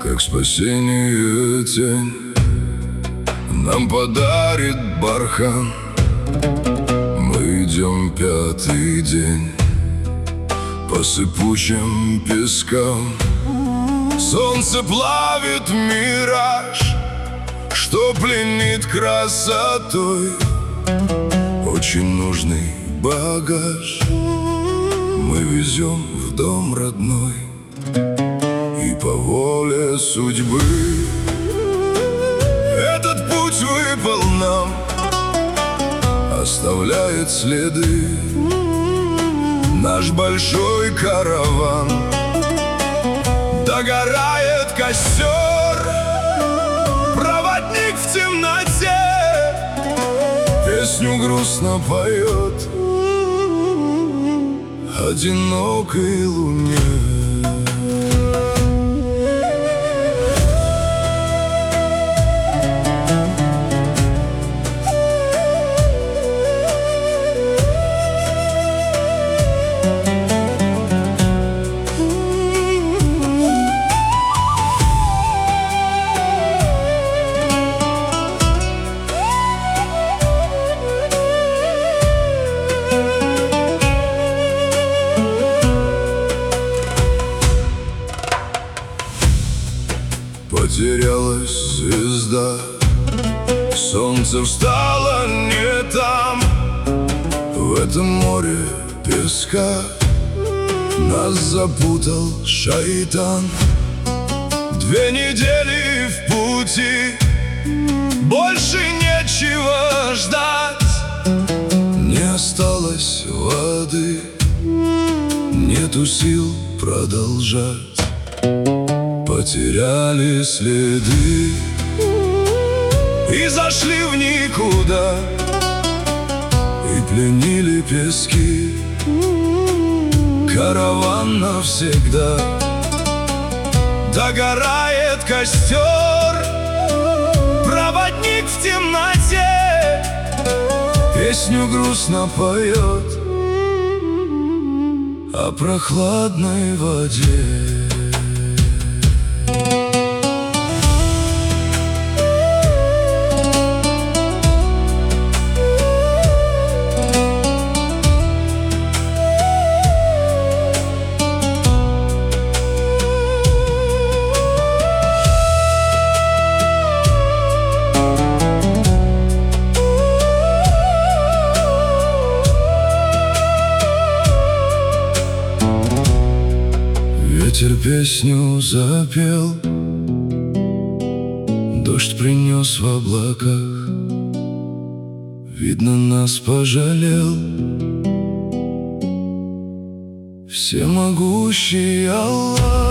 как спасение тень нам подарит бархан. Мы идем пятый день по сыпучим пескам. Солнце плавит мираж, что пленит красотой. Очень нужный багаж мы везем в дом родной. И по воле судьбы этот путь выпал нам, оставляет следы наш большой караван. Догорает костер, проводник в темноте песню грустно поет одинокой луне. Потерялась звезда, солнце встало не там. В этом море песка нас запутал шайтан. 2 недели в пути, больше нечего ждать. Не осталось воды, нету сил продолжать. Потеряли следы и зашли в никуда, и пленили пески караван навсегда. Догорает костер, проводник в темноте песню грустно поет о прохладной воде. Ветер песню запел, дождь принес в облаках. Видно, нас пожалел всемогущий Аллах.